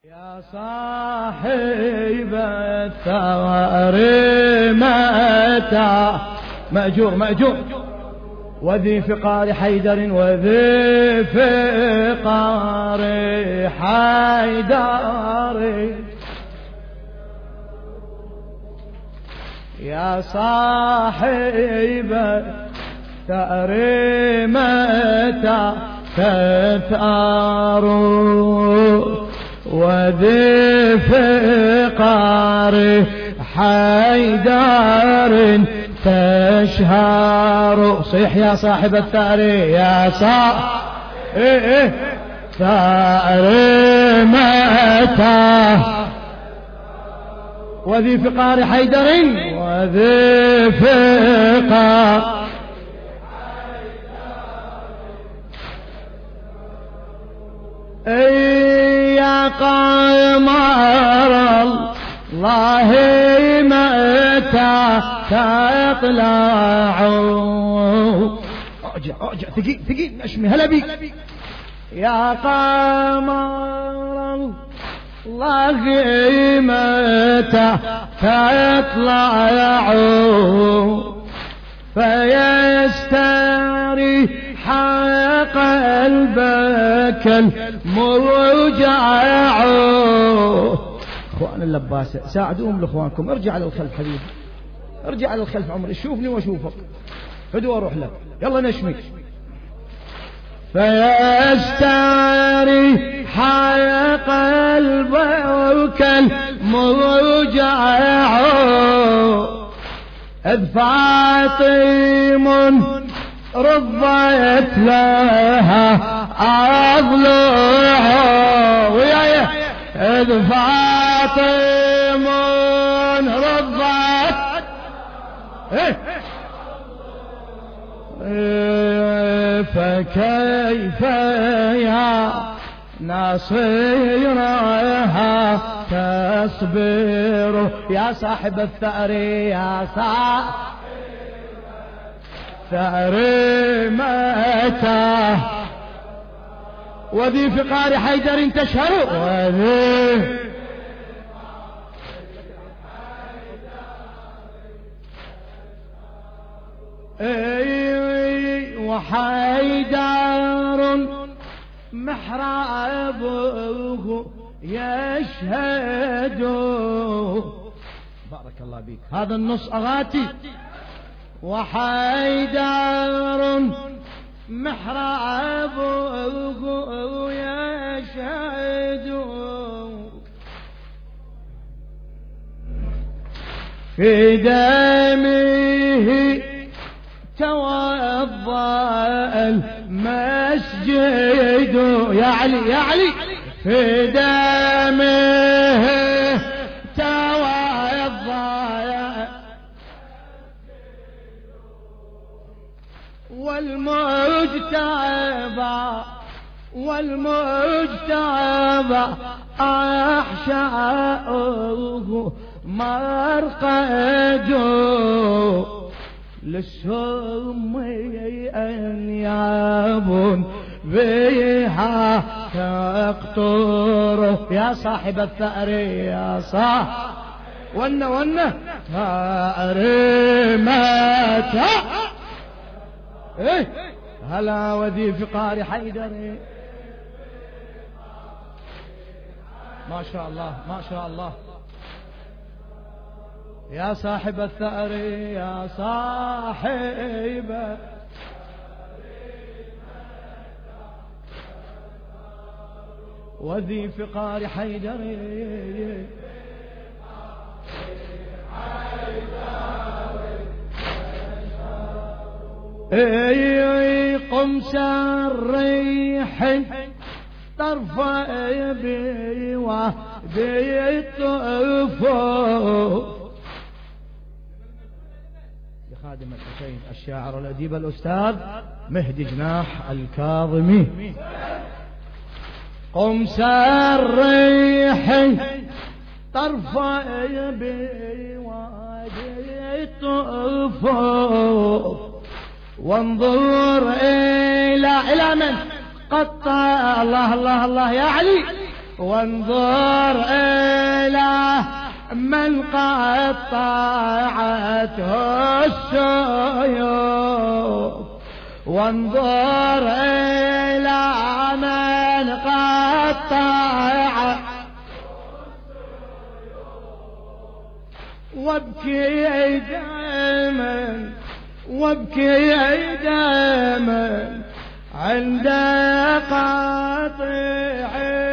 يا صاحب الثغر متى مأجور وذي فقار حيدر وذي فقار حيدر يا صاحب الثغر متى تثأر وذي فقار حيدر تشهر. صيح يا صاحب الثأر يا صاحب ثأر متى وذي فقار حيدر وذي فقار يا قمر الله متى تطلع. أرجع ثقيل أشمي هلا بيك يا قمر الله متى تطلع فيستريح قلبك الموجع. اخوان اللباسة ساعدوهم لاخوانكم. ارجع للخلف حبيبي، ارجع للخلف عمري، شوفني واشوفك. هدوء اروح لك، يلا نشمي. فيستريح قلبك الموجع إذ فاطم رضيت لها أضلع وياي إذ فاطم رضيت فكيف يا ناصرها تصبر يا صاحب الثأر يا صاحب ثأر متى وذي فقار حيدر تشهر وذي وحيدر محرابه يشهد. بارك الله بيك، هذا النص أغاتي. وحيدر محرابه يشهد في دمه توضأ المسجد يا علي في دمه توضأ والمجتبى أحشاؤه مرقده للسم أنياب بها تقطر يا صاحب الثأر يا صاحب ونه ثأر متى هلا وذي فقار حيدر. ما شاء الله يا صاحب الثأر يا صاحب وذي فقار حيدر قمص الريح طرف بوادي الطفوف خادم الحسين الشاعر الأديب الأستاذ مهدي جناح الكاظمي. قمص الريح طرف بوادي الطفوف وانظر إلى من قطع الله يا علي وانظر إلى من قطعته السيوف، وانظر إلى من قطعته، وابكي دائما وابكي دائما عند قاطع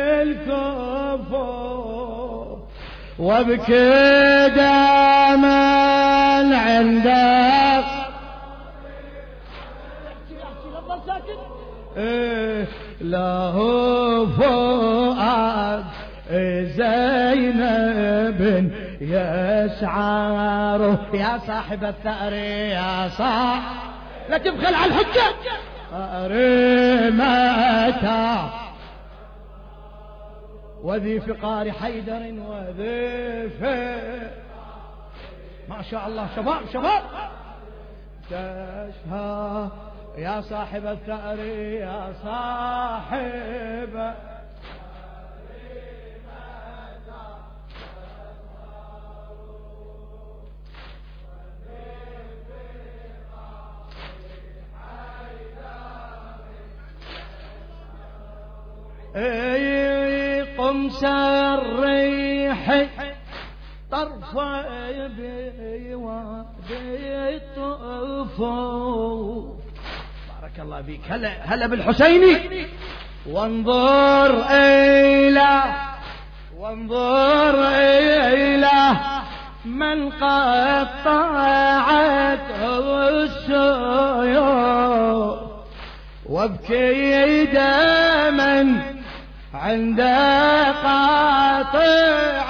الكفوف، وابكي دائما عند له فؤاد زينب يسعر. يا صاحب الثأر يا صاحب لا تبخل على الحجة، متى وذي فقار حيدر وذي ما شاء الله شباب شباب تشهى. يا صاحب الثأر يا صاحب قمص الريح طرف بوادي الطفوف. بارك الله فيك. هلا بالحسيني. وانظر إلى من قطعته السيوف، وابكي دائما عند قاطع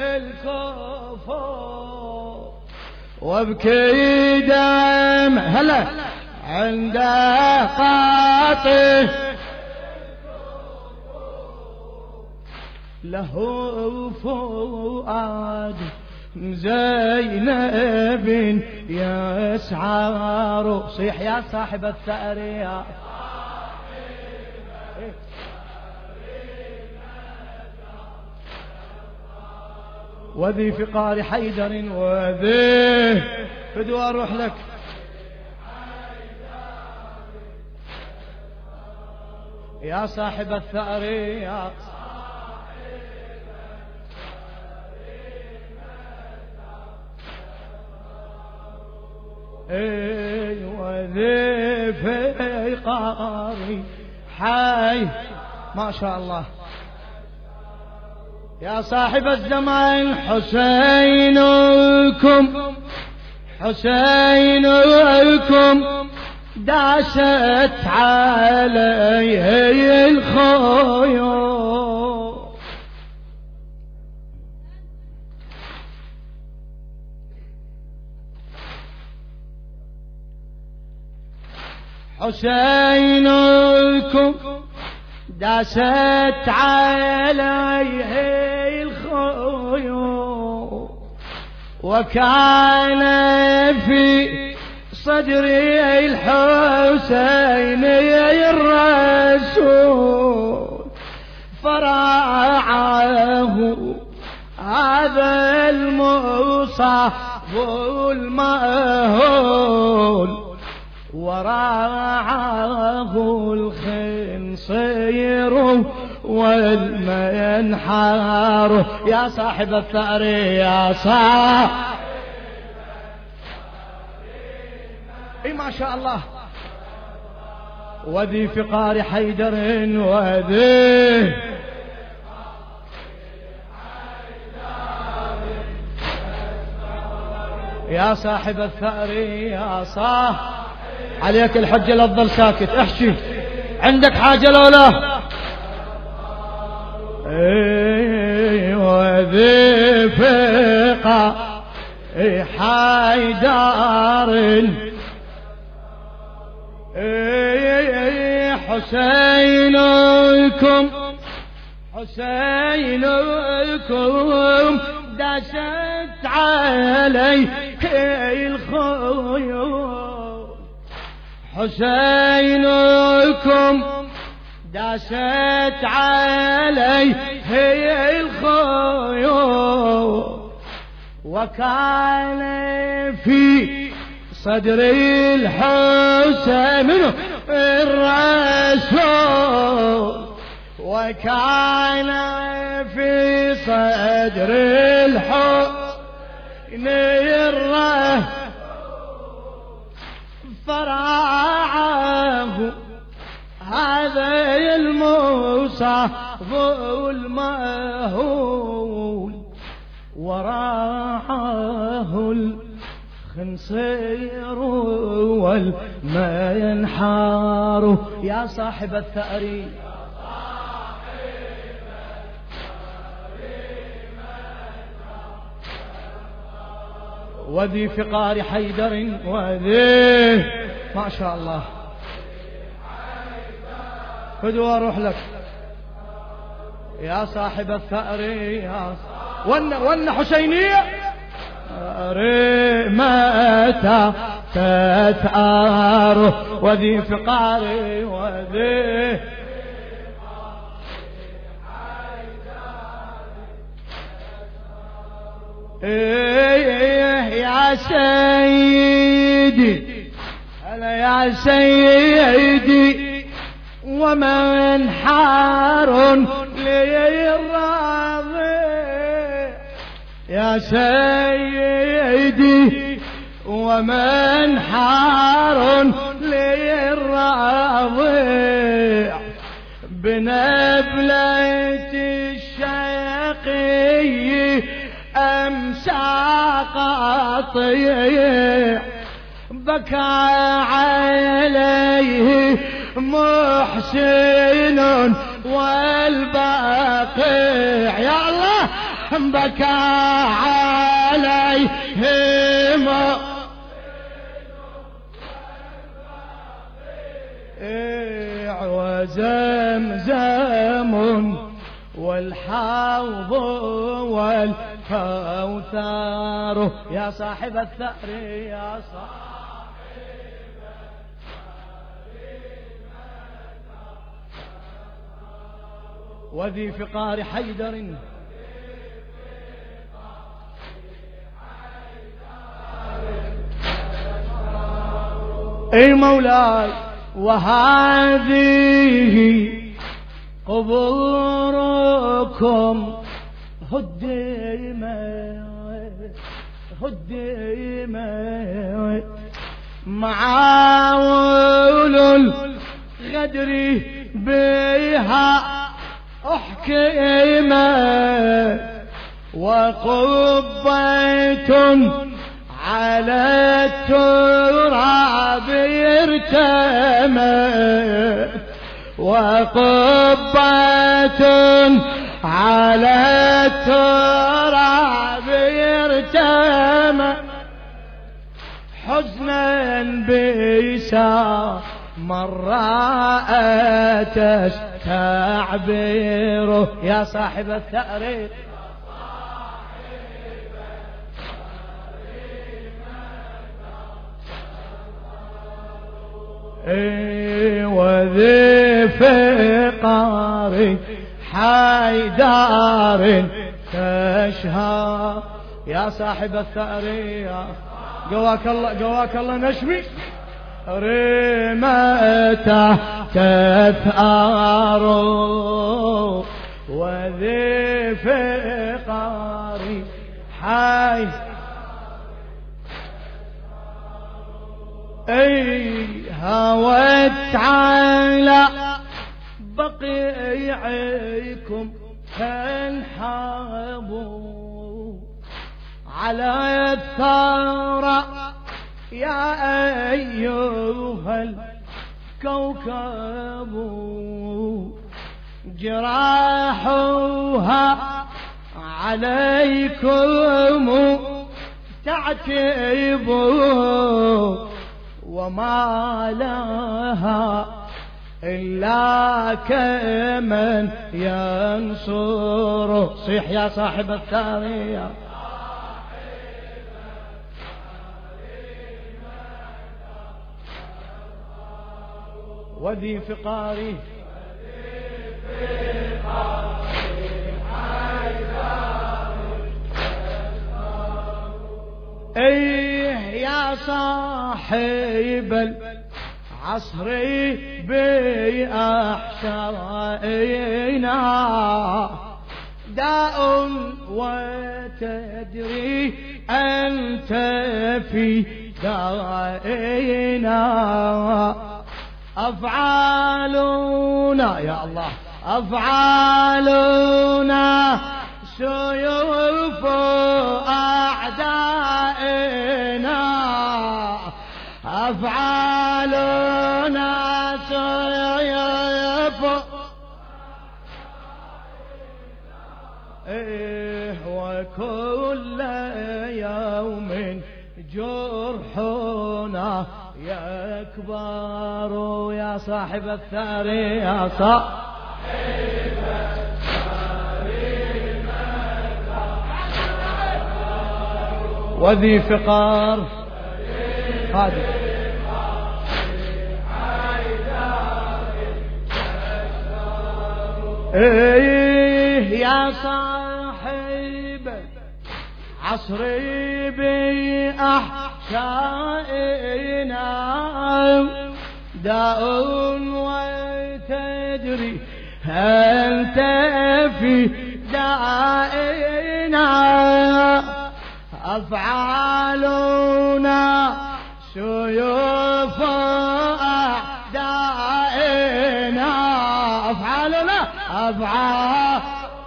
الكفوف، وابكي دائما هلا عند قاطع له فؤاد زينب يسعر. صيح يا صاحب الثأر يا وذي فقار حيدر وذي فدوا أروح لك. يا صاحب الثأر يا وذي فقار حي ما شاء الله. يا صاحب الزمان حسينكم داست عليه الخيول، حسينكم داست عليه الخيول، وكان في صدري الحسين الرسول، فرعاه هذا المصاب المأهول، وراعاه الخنصير والمنحار. يا صاحب الثأر يا صاحب ما شاء الله. وذي فقار حيدر وذي يا صاحب الثأر يا صاحب. عليك الحجة لا تظل ساكت، احكي عندك حاجة لو لا. وذي فقار حيدر حسينكم دست عليه الخيول، حسينكم دست عليه هي الخيول، وكان في صدر الحسين الرسول، وكان في صدر الحسين الرسول، فرعاه هذا المصاب المهول، وراعاه الخنصير والما ينحار. يا صاحب الثأر وذي فقار حيدر وذي ما شاء الله. فدوا اروح لك يا صاحب الثأر يا ون حسينية متى تثأر وذي فقار وذي يا سيدي هلا يا سيدي ومن حار لي الراضي. يا سيدي ومن حار لي الراضي، بنبلة الشقي أمسى قاطع، بكى عليه محسن والبقيع. يا الله بكى عليه وزمزم والحوض والكوثر. يا صاحب الثأر يا صاحب وذي فقار حيدر اي مولاي. وهذه قبوركم هدمت معاول الغدر بها أحكمت، وقبة على التراب ارتمت، وقبة على التراب ارتمت، حزنا بيسا مرات تستعبره. يا صاحب الثأر وذي فقار حيدار تشهى. يا صاحب الثأر قواك الله نشمي رمته تثأر وذي فقار حي اي هوت على بقيعكم تنحبوا على الثرى يا أيها الكوكب، جراحها عليكم تعتب، وما لها إلا كمن ينصر. صيح يا صاحب الثانية وذي فقاره ايه يا صاحب العصر بأحشائنا داء وتدري أنت في دائنا أفعالنا يا الله أفعالنا سيوف أعدائنا أفعالنا سيوف وكل يوم جرحنا يكبر يا صاحب الثار يا صاحب وذي فقار قادم ايه يا صاحب عصري بأحشائنا داء وتدري أنت في دائنا أفعالنا سيوف أعدائنا أفعالنا أفعال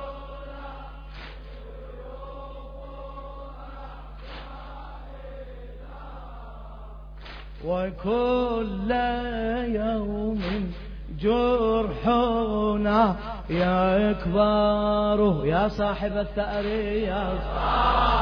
وكل يوم جرحنا يكبر يا صاحب الثأر يا صاحب